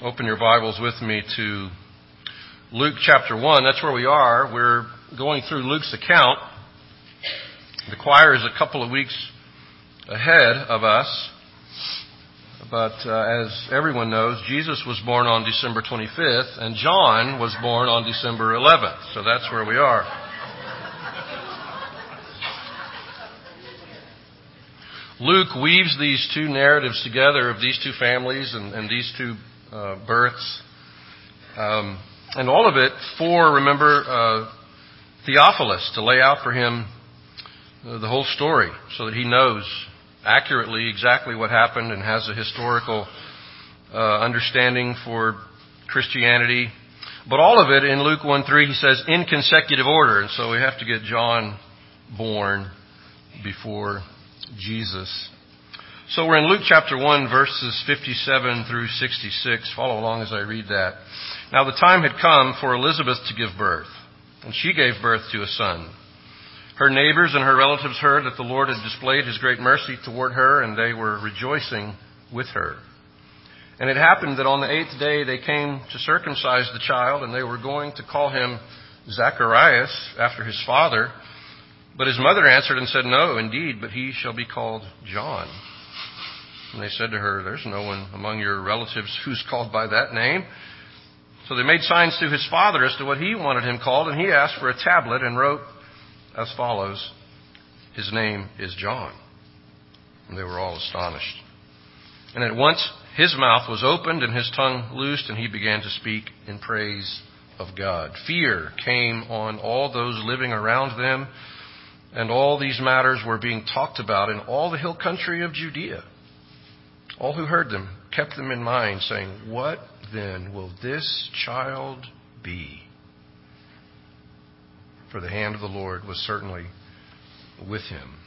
open your Bibles with me to Luke chapter 1. That's where we are. We're going through Luke's account. The choir is a couple of weeks ahead of us. But as everyone knows, Jesus was born on December 25th, and John was born on December 11th. So that's where we are. Luke weaves these two narratives together of these two families and these two births. And all of it for, remember, Theophilus, to lay out for him the whole story so that he knows accurately exactly what happened and has a historical understanding for Christianity. But all of it in Luke 1:3, he says, in consecutive order. And so we have to get John born before Jesus. So we're in Luke chapter 1, verses 57 through 66. Follow along as I read that. Now the time had come for Elizabeth to give birth, and she gave birth to a son. Her neighbors and her relatives heard that the Lord had displayed His great mercy toward her, and they were rejoicing with her. And it happened that on the 8th day they came to circumcise the child, and they were going to call him Zacharias, after his father. But his mother answered and said, no, indeed, but he shall be called John. And they said to her, there's no one among your relatives who's called by that name. So they made signs to his father as to what he wanted him called, and he asked for a tablet and wrote as follows, his name is John. And they were all astonished. And at once his mouth was opened and his tongue loosed, and he began to speak in praise of God. Fear came on all those living around them, and all these matters were being talked about in all the hill country of Judea. All who heard them kept them in mind, saying, what then will this child be? For the hand of the Lord was certainly with him.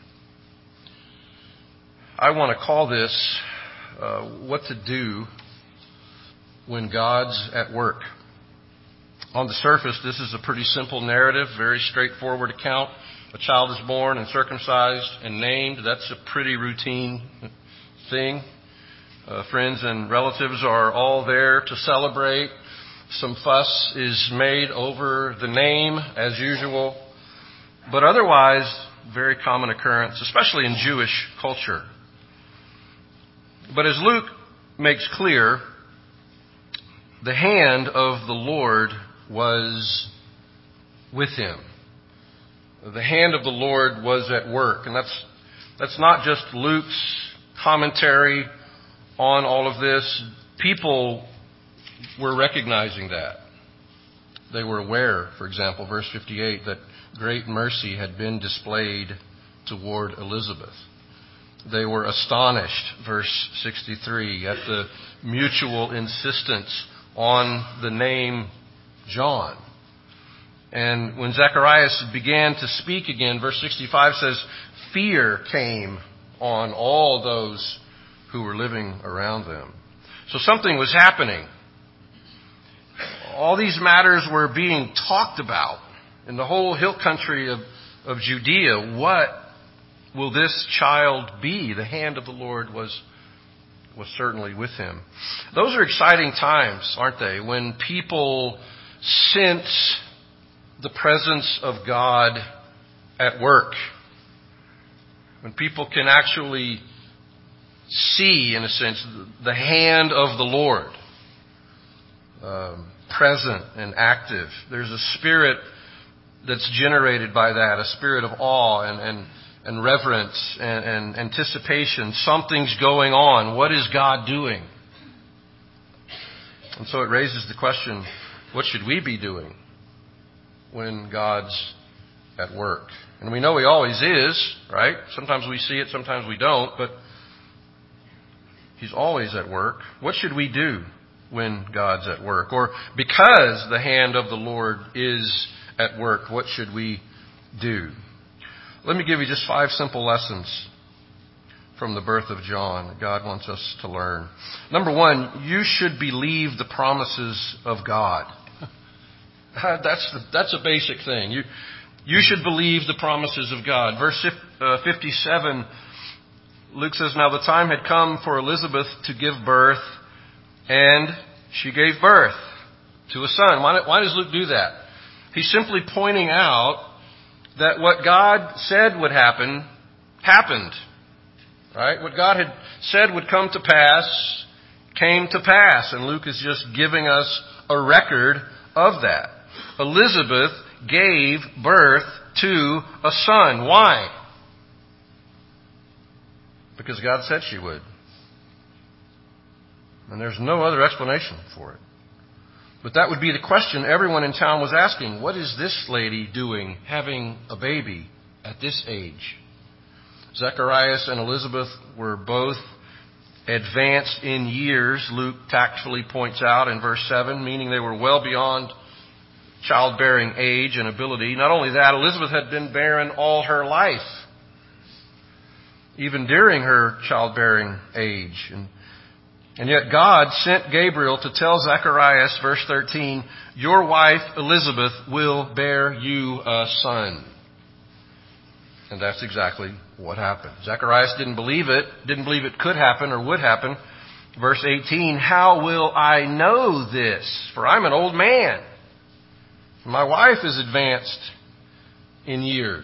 I want to call this what to do when God's at work. On the surface, this is a pretty simple narrative, very straightforward account. A child is born and circumcised and named. That's a pretty routine thing. Friends and relatives are all there to celebrate. Some fuss is made over the name, as usual. But otherwise, very common occurrence, especially in Jewish culture. But as Luke makes clear, the hand of the Lord was with him. The hand of the Lord was at work. And that's not just Luke's commentary on all of this. People were recognizing that. They were aware, for example, verse 58, that great mercy had been displayed toward Elizabeth. They were astonished, verse 63, at the mutual insistence on the name John. And when Zacharias began to speak again, verse 65 says, fear came on all those who were living around them. So something was happening. All these matters were being talked about in the whole hill country of Judea. What will this child be? The hand of the Lord was certainly with him. Those are exciting times, aren't they? When people sense the presence of God at work. When people can actually see, in a sense, the hand of the Lord present and active. There's a spirit that's generated by that, a spirit of awe and reverence and anticipation. Something's going on. What is God doing? And so it raises the question, what should we be doing when God's at work? And we know He always is, right? Sometimes we see it, sometimes we don't, but He's always at work. What should we do when God's at work? Or because the hand of the Lord is at work, what should we do? Let me give you just 5 simple lessons from the birth of John that God wants us to learn. Number 1, you should believe the promises of God. That's a basic thing. You should believe the promises of God. Verse 57, Luke says, now the time had come for Elizabeth to give birth, and she gave birth to a son. Why does Luke do that? He's simply pointing out that what God said would happen, happened. Right? What God had said would come to pass, came to pass. And Luke is just giving us a record of that. Elizabeth gave birth to a son. Why? Because God said she would. And there's no other explanation for it. But that would be the question everyone in town was asking. What is this lady doing having a baby at this age? Zacharias and Elizabeth were both advanced in years, Luke tactfully points out in verse 7, meaning they were well beyond childbearing age and ability. Not only that, Elizabeth had been barren all her life, even during her childbearing age. And yet God sent Gabriel to tell Zacharias, verse 13, your wife Elizabeth will bear you a son. And that's exactly what happened. Zacharias didn't believe it could happen or would happen. Verse 18, how will I know this? For I'm an old man. My wife is advanced in years.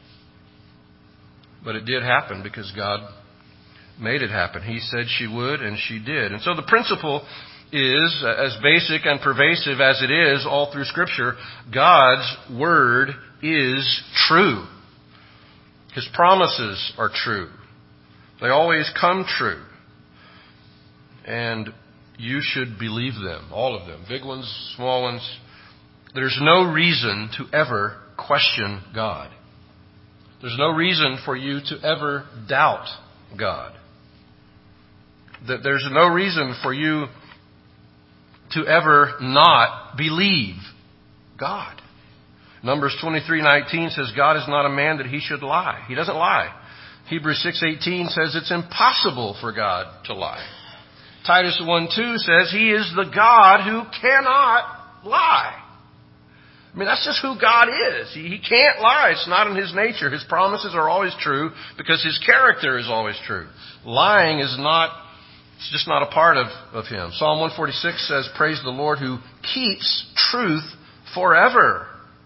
But it did happen because God made it happen. He said she would, and she did. And so the principle is, as basic and pervasive as it is all through Scripture, God's Word is true. His promises are true. They always come true. And you should believe them, all of them, big ones, small ones. There's no reason to ever question God. There's no reason for you to ever doubt God. That there's no reason for you to ever not believe God. Numbers 23:19 says God is not a man that he should lie. He doesn't lie. Hebrews 6:18 says it's impossible for God to lie. Titus 1:2 says he is the God who cannot lie. I mean, that's just who God is. He can't lie. It's not in his nature. His promises are always true because his character is always true. Lying is not, it's just not a part of him. Psalm 146 says, praise the Lord who keeps truth forever.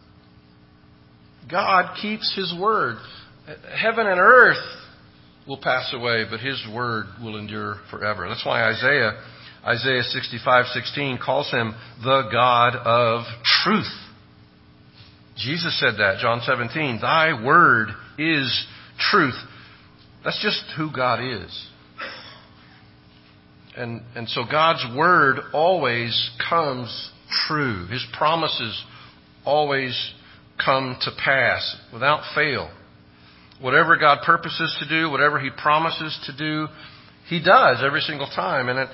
God keeps his word. Heaven and earth will pass away, but his word will endure forever. That's why Isaiah 65:16 calls him the God of truth. Jesus said that, John 17, thy word is truth. That's just who God is. And so God's word always comes true. His promises always come to pass without fail. Whatever God purposes to do, whatever he promises to do, he does every single time. And it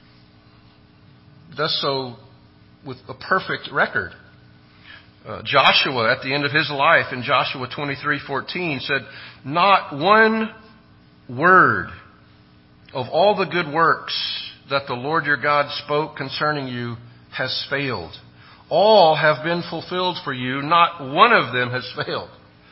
does so with a perfect record. Joshua, at the end of his life, in Joshua 23:14, said, not one word of all the good works that the Lord your God spoke concerning you has failed. All have been fulfilled for you. Not one of them has failed.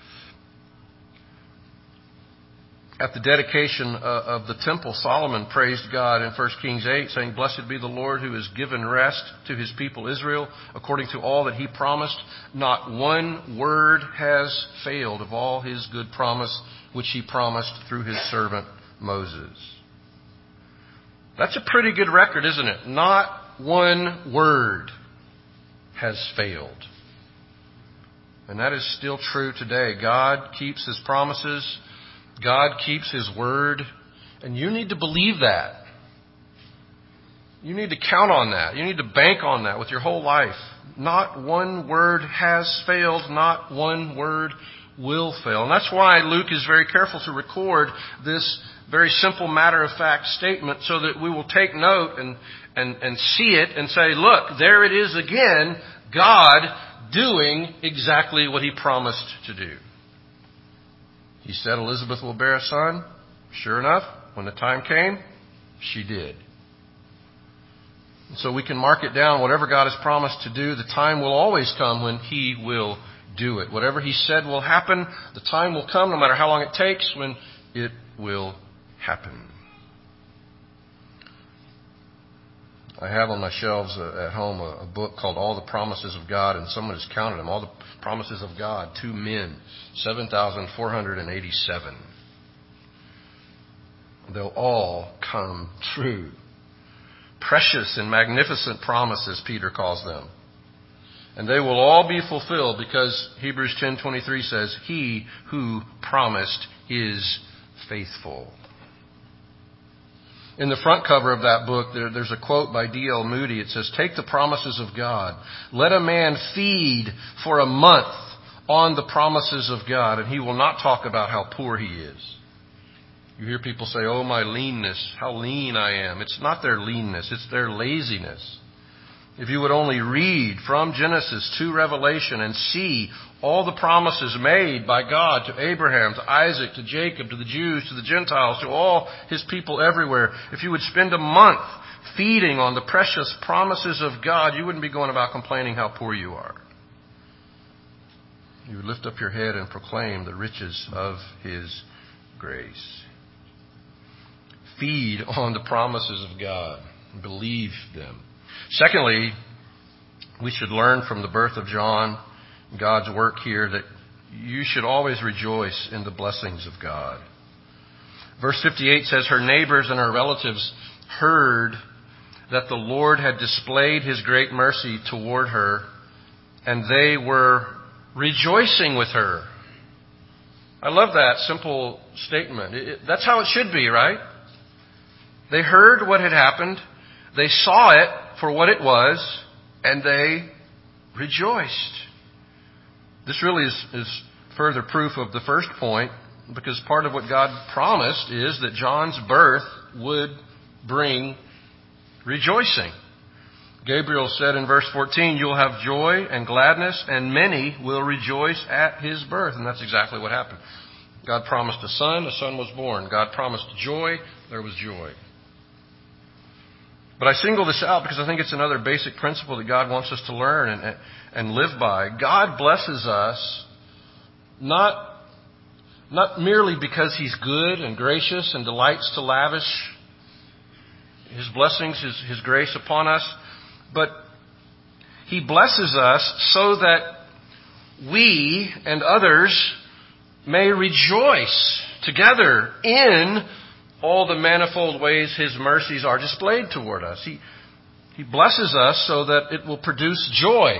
At the dedication of the temple, Solomon praised God in 1 Kings 8, saying, blessed be the Lord who has given rest to his people Israel, according to all that he promised. Not one word has failed of all his good promise, which he promised through his servant Moses. That's a pretty good record, isn't it? Not one word has failed. And that is still true today. God keeps his promises. God keeps his word. And you need to believe that. You need to count on that. You need to bank on that with your whole life. Not one word has failed. Not one word will fail. And that's why Luke is very careful to record this very simple matter-of-fact statement so that we will take note and see it and say, look, there it is again, God doing exactly what he promised to do. He said Elizabeth will bear a son. Sure enough, when the time came, she did. And so we can mark it down. Whatever God has promised to do, the time will always come when he will do it. Whatever he said will happen, the time will come, no matter how long it takes, when it will happen. I have on my shelves at home a book called All the Promises of God, and someone has counted them. All the promises of God to men, 7,487. They'll all come true. Precious and magnificent promises, Peter calls them. And they will all be fulfilled because Hebrews 10:23 says, He who promised is faithful. In the front cover of that book, there's a quote by D.L. Moody. It says, take the promises of God. Let a man feed for a month on the promises of God, and he will not talk about how poor he is. You hear people say, oh, my leanness, how lean I am. It's not their leanness, it's their laziness. If you would only read from Genesis to Revelation and see all the promises made by God to Abraham, to Isaac, to Jacob, to the Jews, to the Gentiles, to all His people everywhere, if you would spend a month feeding on the precious promises of God, you wouldn't be going about complaining how poor you are. You would lift up your head and proclaim the riches of His grace. Feed on the promises of God. Believe them. Secondly, we should learn from the birth of John, God's work here, that you should always rejoice in the blessings of God. Verse 58 says, her neighbors and her relatives heard that the Lord had displayed His great mercy toward her, and they were rejoicing with her. I love that simple statement. That's how it should be, right? They heard what had happened. They saw it for what it was, and they rejoiced. This really is further proof of the first point, because part of what God promised is that John's birth would bring rejoicing. Gabriel said in verse 14, you'll have joy and gladness, and many will rejoice at his birth. And that's exactly what happened. God promised a son was born. God promised joy, there was joy. But I single this out because I think it's another basic principle that God wants us to learn and live by. God blesses us not merely because He's good and gracious and delights to lavish His blessings, His grace upon us, but He blesses us so that we and others may rejoice together in all the manifold ways His mercies are displayed toward us. He blesses us so that it will produce joy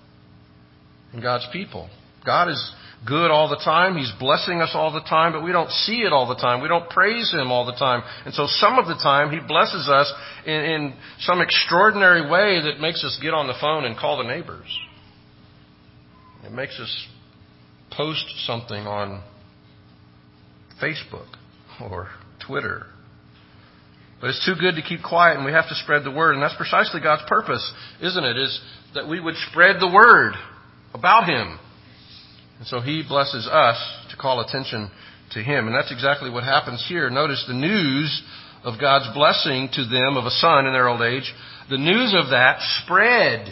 in God's people. God is good all the time. He's blessing us all the time, but we don't see it all the time. We don't praise Him all the time. And so some of the time He blesses us in some extraordinary way that makes us get on the phone and call the neighbors. It makes us post something on Facebook or Twitter. But it's too good to keep quiet, and we have to spread the word. And that's precisely God's purpose, isn't it? Is that we would spread the word about Him. And so He blesses us to call attention to Him. And that's exactly what happens here. Notice the news of God's blessing to them of a son in their old age. The news of that spread.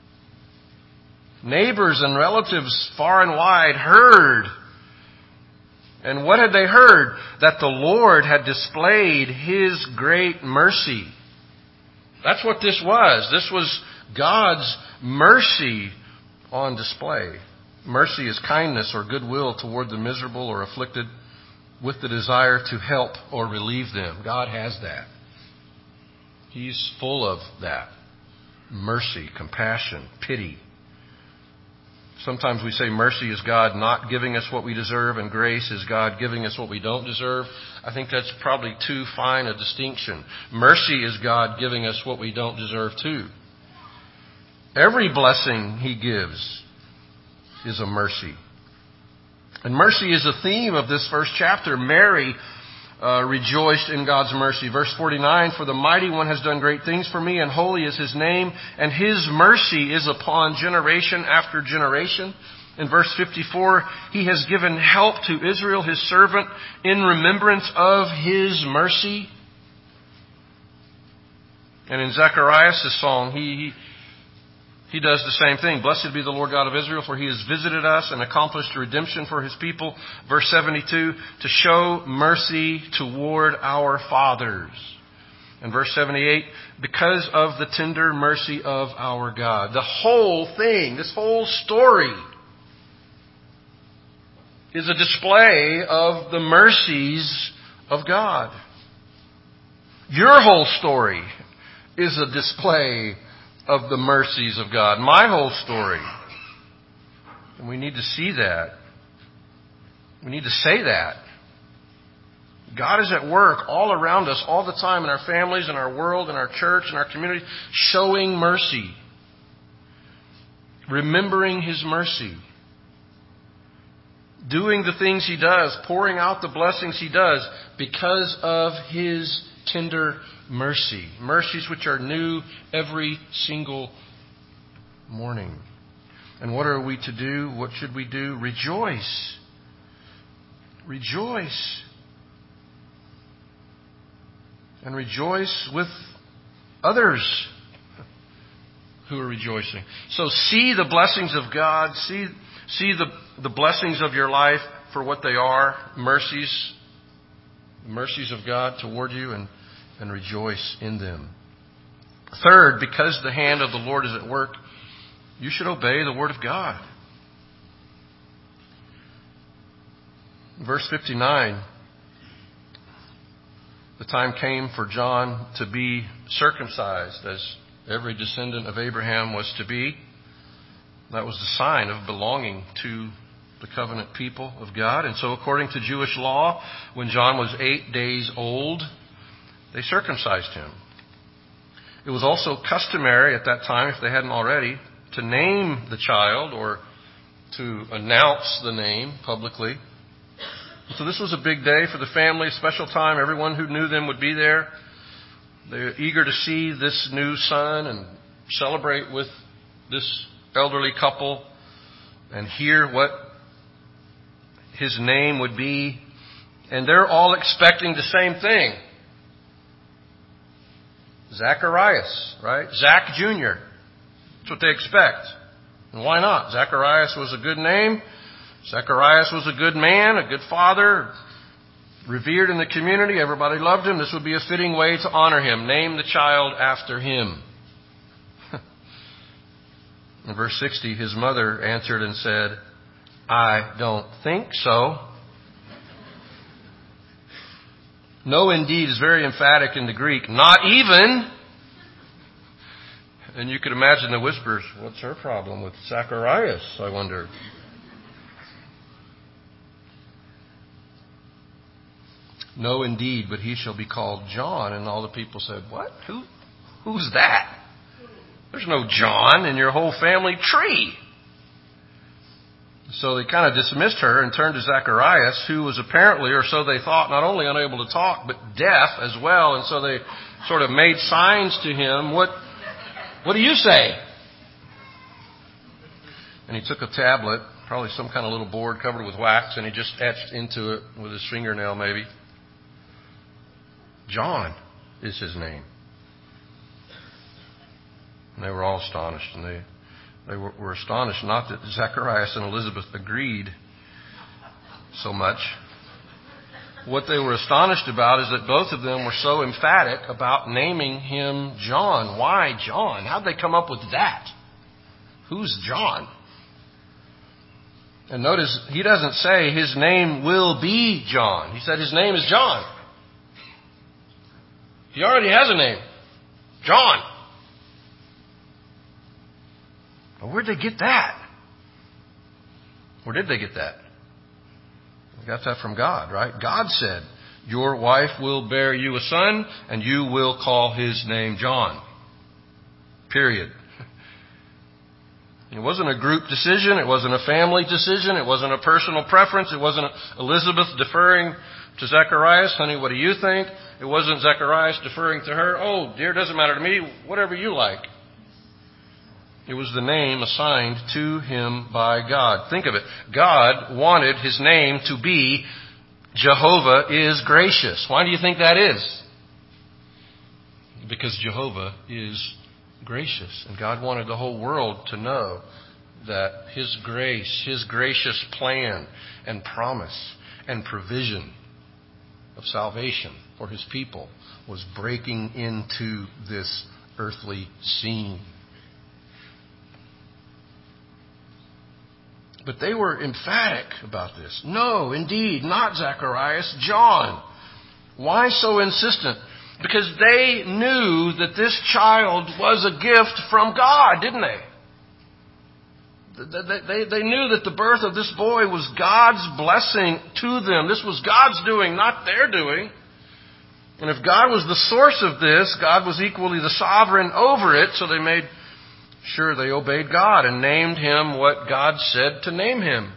Neighbors and relatives far and wide heard. And what had they heard? That the Lord had displayed His great mercy. That's what this was. This was God's mercy on display. Mercy is kindness or goodwill toward the miserable or afflicted with the desire to help or relieve them. God has that. He's full of that. Mercy, compassion, pity. Sometimes we say mercy is God not giving us what we deserve, and grace is God giving us what we don't deserve. I think that's probably too fine a distinction. Mercy is God giving us what we don't deserve too. Every blessing He gives is a mercy. And mercy is a theme of this first chapter. Mary rejoiced in God's mercy. Verse 49, for the Mighty One has done great things for me, and holy is His name, and His mercy is upon generation after generation. In verse 54, He has given help to Israel, His servant, in remembrance of His mercy. And in Zechariah's song, he does the same thing. Blessed be the Lord God of Israel, for He has visited us and accomplished redemption for His people. Verse 72, to show mercy toward our fathers. And verse 78, because of the tender mercy of our God. The whole thing, this whole story, is a display of the mercies of God. Your whole story is a display of the mercies of God. My whole story. And we need to see that. We need to say that. God is at work all around us all the time in our families, in our world, in our church, in our community, showing mercy. Remembering His mercy. Doing the things He does, pouring out the blessings He does because of His tender mercy. Mercies which are new every single morning. And what are we to do? What should we do? Rejoice. Rejoice. And rejoice with others who are rejoicing. So see the blessings of God. See the blessings of your life for what they are. Mercies of God toward you, and rejoice in them. Third, because the hand of the Lord is at work, you should obey the Word of God. Verse 59, the time came for John to be circumcised, as every descendant of Abraham was to be. That was the sign of belonging to the covenant people of God. And so according to Jewish law, when John was 8 days old, they circumcised him. It was also customary at that time, if they hadn't already, to name the child or to announce the name publicly. So this was a big day for the family, a special time. Everyone who knew them would be there. They were eager to see this new son and celebrate with this elderly couple and hear what his name would be. And they're all expecting the same thing. Zacharias, right? Zach Jr. That's what they expect. And why not? Zacharias was a good name. Zacharias was a good man, a good father, revered in the community. Everybody loved him. This would be a fitting way to honor him. Name the child after him. In verse 60, his mother answered and said, I don't think so. No, indeed, is very emphatic in the Greek. Not even. And you could imagine the whispers. What's her problem with Zacharias, I wonder? No, indeed, but he shall be called John. And all the people said, what? Who's that? There's no John in your whole family tree. So they kind of dismissed her and turned to Zacharias, who was apparently, or so they thought, not only unable to talk, but deaf as well. And so they sort of made signs to him. What do you say? And he took a tablet, probably some kind of little board covered with wax, and he just etched into it with his fingernail maybe. John is his name. And they were all astonished. And they were astonished not that Zacharias and Elizabeth agreed so much. What they were astonished about is that both of them were so emphatic about naming him John. Why John? How'd they come up with that? Who's John? And notice, he doesn't say his name will be John. He said his name is John. He already has a name. John. Well, where'd they get that? Where did they get that? They got that from God, right? God said, your wife will bear you a son, and you will call his name John. Period. It wasn't a group decision. It wasn't a family decision. It wasn't a personal preference. It wasn't Elizabeth deferring to Zacharias. Honey, what do you think? It wasn't Zacharias deferring to her. Oh, dear, doesn't matter to me. Whatever you like. It was the name assigned to him by God. Think of it. God wanted his name to be Jehovah is gracious. Why do you think that is? Because Jehovah is gracious. And God wanted the whole world to know that his grace, his gracious plan and promise and provision of salvation for his people was breaking into this earthly scene. But they were emphatic about this. No, indeed, not Zacharias, John. Why so insistent? Because they knew that this child was a gift from God, didn't they? They knew that the birth of this boy was God's blessing to them. This was God's doing, not their doing. And if God was the source of this, God was equally the sovereign over it, so they made sure they obeyed God and named him what God said to name him.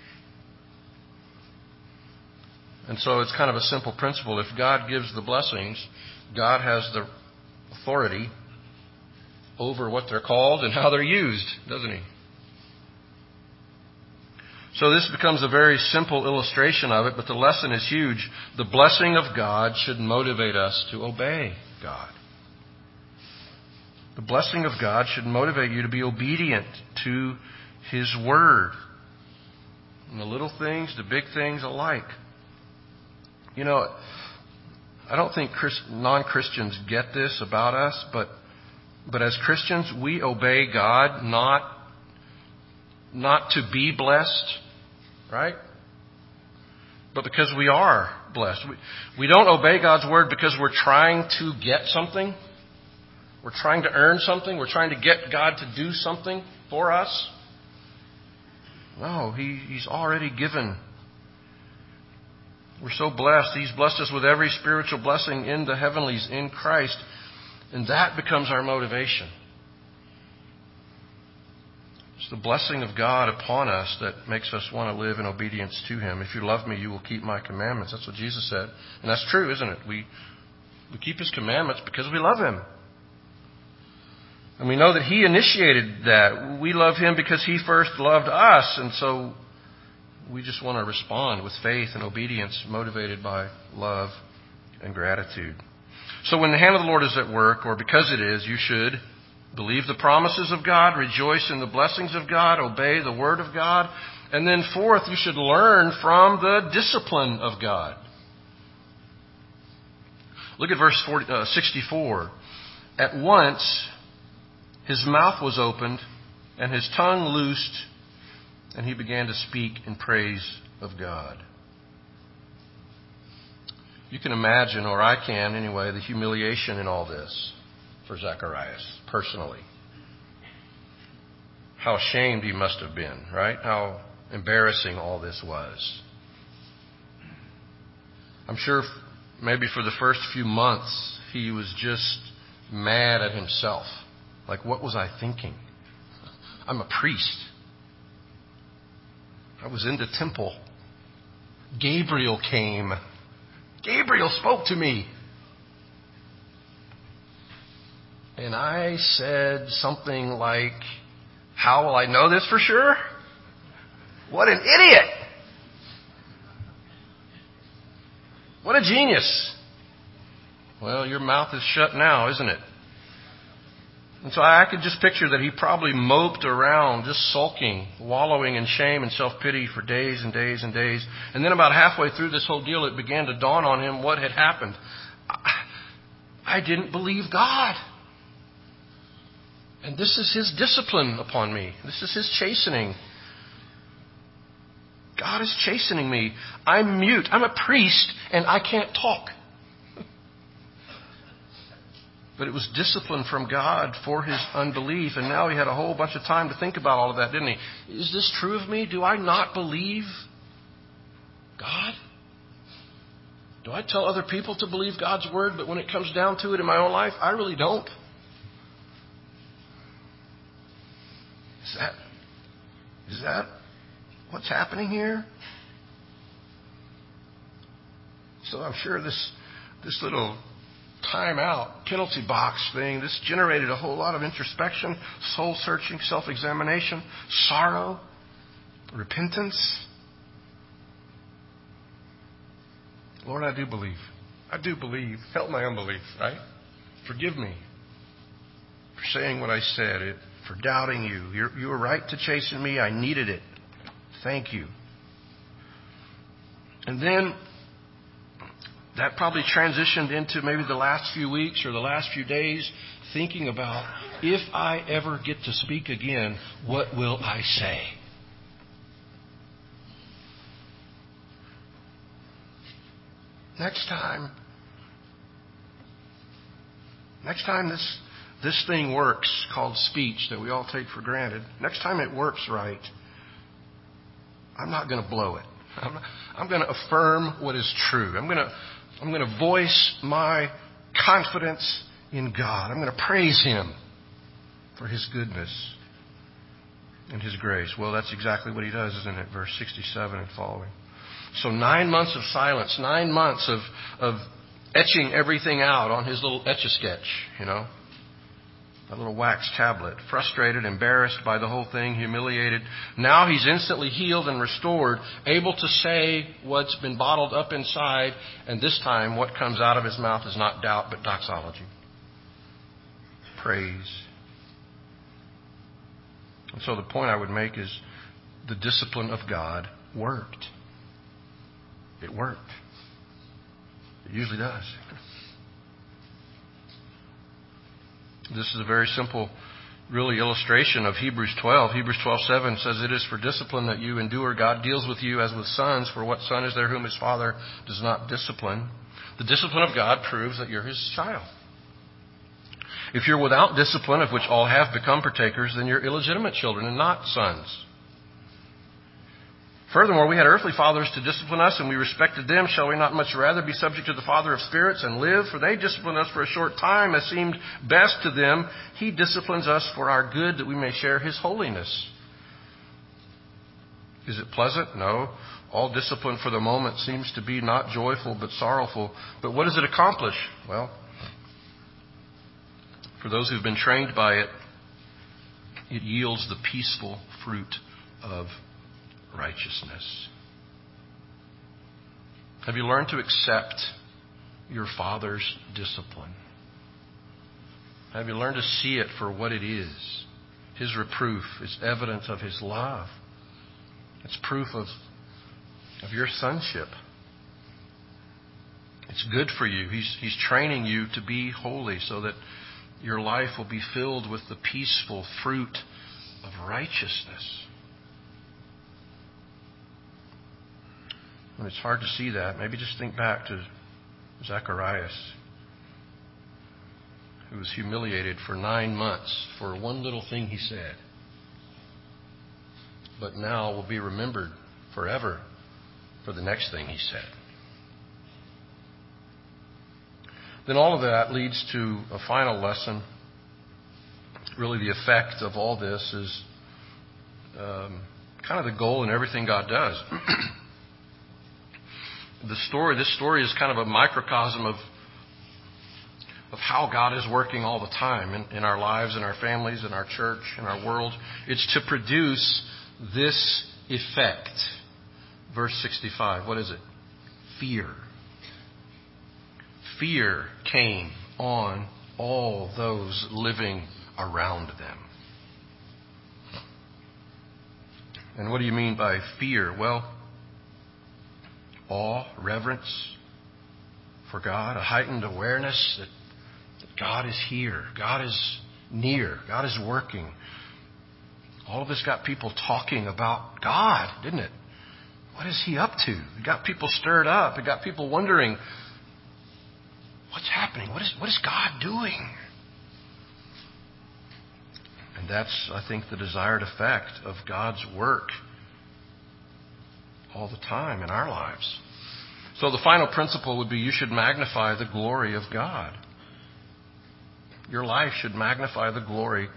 And so it's kind of a simple principle. If God gives the blessings, God has the authority over what they're called and how they're used, doesn't he? So this becomes a very simple illustration of it, but the lesson is huge. The blessing of God should motivate us to obey God. The blessing of God should motivate you to be obedient to his word. And the little things, the big things alike. You know, I don't think non-Christians get this about us, but as Christians, we obey God not to be blessed, right? But because we are blessed. We don't obey God's word because we're trying to get something. We're trying to earn something. We're trying to get God to do something for us. No, He's already given. We're so blessed. He's blessed us with every spiritual blessing in the heavenlies in Christ. And that becomes our motivation. It's the blessing of God upon us that makes us want to live in obedience to him. If you love me, you will keep my commandments. That's what Jesus said. And that's true, isn't it? We keep his commandments because we love him. And we know that he initiated that. We love him because he first loved us. And so we just want to respond with faith and obedience motivated by love and gratitude. So when the hand of the Lord is at work, or because it is, you should believe the promises of God, rejoice in the blessings of God, obey the word of God. And then fourth, you should learn from the discipline of God. Look at verse 64. At once his mouth was opened and his tongue loosed, and he began to speak in praise of God. You can imagine, or I can anyway, the humiliation in all this for Zacharias personally. How ashamed he must have been, right? How embarrassing all this was. I'm sure maybe for the first few months he was just mad at himself. Like, what was I thinking? I'm a priest. I was in the temple. Gabriel came. Gabriel spoke to me. And I said something like, how will I know this for sure? What an idiot! What a genius! Well, your mouth is shut now, isn't it? And so I could just picture that he probably moped around, just sulking, wallowing in shame and self-pity for days and days and days. And then about halfway through this whole deal, it began to dawn on him what had happened. I didn't believe God. And this is his discipline upon me. This is his chastening. God is chastening me. I'm mute. I'm a priest and I can't talk. But it was discipline from God for his unbelief. And now he had a whole bunch of time to think about all of that, didn't he? Is this true of me? Do I not believe God? Do I tell other people to believe God's word, but when it comes down to it in my own life, I really don't? Is that what's happening here? So I'm sure this little time out, penalty box thing, this generated a whole lot of introspection, soul searching, self-examination, sorrow, repentance. Lord, I do believe. I do believe. Help my unbelief, right? Forgive me for saying what I said, for doubting you. You were right to chasten me. I needed it. Thank you. And then that probably transitioned into maybe the last few weeks or the last few days thinking about, if I ever get to speak again, what will I say? Next time this thing works, called speech, that we all take for granted, next time it works right, I'm not going to blow it. I'm going to affirm what is true. I'm going to voice my confidence in God. I'm going to praise Him for His goodness and His grace. Well, that's exactly what He does, isn't it? Verse 67 and following. So 9 months of silence, 9 months of etching everything out on his little Etch-a-Sketch, that little wax tablet. Frustrated, embarrassed by the whole thing, humiliated. Now he's instantly healed and restored, able to say what's been bottled up inside, and this time what comes out of his mouth is not doubt but doxology. Praise. And so the point I would make is the discipline of God worked. It worked. It usually does. This is a very simple, really, illustration of Hebrews 12. Hebrews 12:7 says, "It is for discipline that you endure. God deals with you as with sons. For what son is there whom his father does not discipline?" The discipline of God proves that you're His child. If you're without discipline, of which all have become partakers, then you're illegitimate children and not sons. Furthermore, we had earthly fathers to discipline us, and we respected them. Shall we not much rather be subject to the Father of spirits and live? For they disciplined us for a short time, as seemed best to them. He disciplines us for our good, that we may share His holiness. Is it pleasant? No. All discipline for the moment seems to be not joyful but sorrowful. But what does it accomplish? Well, for those who've been trained by it, it yields the peaceful fruit of righteousness. Have you learned to accept your Father's discipline? Have you learned to see it for what it is? His reproof is evidence of His love. It's proof of your sonship. It's good for you. He's training you to be holy so that your life will be filled with the peaceful fruit of righteousness. When it's hard to see that, maybe just think back to Zacharias, who was humiliated for 9 months for one little thing he said, but now will be remembered forever for the next thing he said. Then all of that leads to a final lesson. Really, the effect of all this is kind of the goal in everything God does. This story is kind of a microcosm of how God is working all the time in our lives, in our families, in our church, in our world. It's to produce this effect. Verse 65, what is it? Fear. Fear came on all those living around them. And what do you mean by fear? Well, awe, reverence for God, a heightened awareness that God is here, God is near, God is working. All of this got people talking about God, didn't it? What is He up to? It got people stirred up. It got people wondering, what's happening? What is God doing? And that's, I think, the desired effect of God's work all the time in our lives. So the final principle would be you should magnify the glory of God. Your life should magnify the glory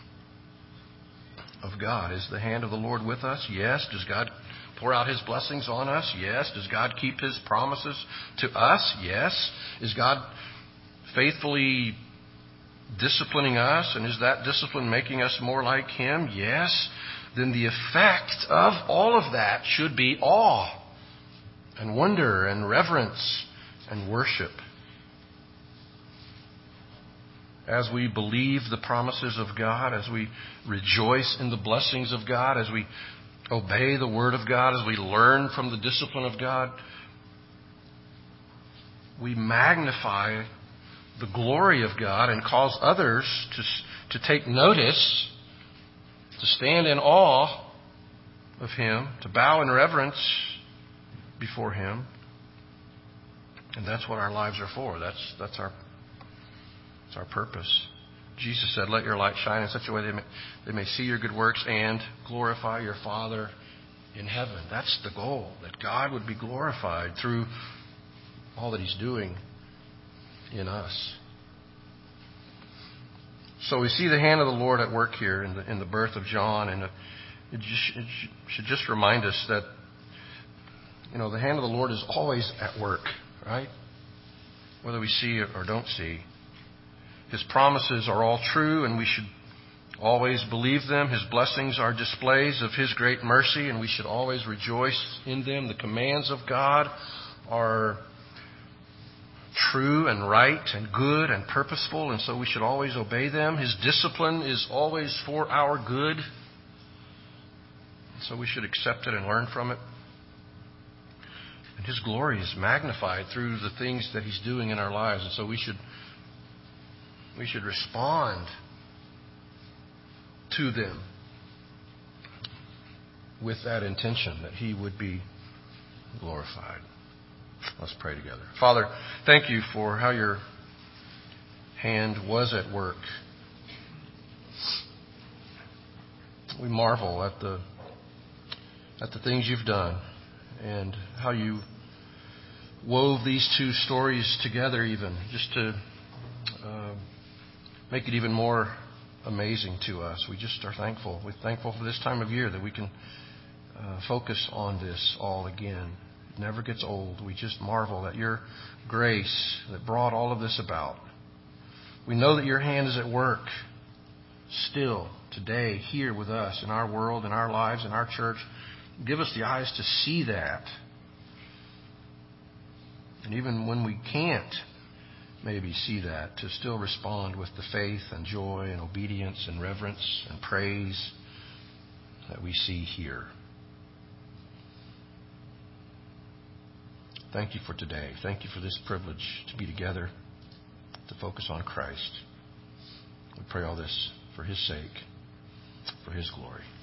of God. Is the hand of the Lord with us? Yes. Does God pour out His blessings on us? Yes. Does God keep His promises to us? Yes. Is God faithfully disciplining us? And is that discipline making us more like Him? Yes. Then the effect of all of that should be awe and wonder and reverence and worship. As we believe the promises of God, as we rejoice in the blessings of God, as we obey the Word of God, as we learn from the discipline of God, we magnify the glory of God and cause others to take notice, to stand in awe of Him, to bow in reverence before Him. And that's what our lives are for. That's our purpose. Jesus said, "Let your light shine in such a way they may see your good works and glorify your Father in heaven." That's the goal, that God would be glorified through all that He's doing in us. So we see the hand of the Lord at work here in the birth of John, and it should just remind us that, the hand of the Lord is always at work, right? Whether we see it or don't see. His promises are all true, and we should always believe them. His blessings are displays of His great mercy, and we should always rejoice in them. The commands of God are true and right and good and purposeful, and so we should always obey them. His discipline is always for our good, and so we should accept it and learn from it. And His glory is magnified through the things that He's doing in our lives, and so we should respond to them with that intention that He would be glorified. Let's pray together. Father, thank You for how Your hand was at work. We marvel at the things You've done and how You wove these two stories together, even just to make it even more amazing to us. We just are thankful. We're thankful for this time of year that we can focus on this all again. It never gets old. We just marvel at Your grace that brought all of this about. We know that Your hand is at work still today here with us in our world, in our lives, in our church. Give us the eyes to see that. And even when we can't maybe see that, to still respond with the faith and joy and obedience and reverence and praise that we see here. Thank You for today. Thank You for this privilege to be together, to focus on Christ. We pray all this for His sake, for His glory.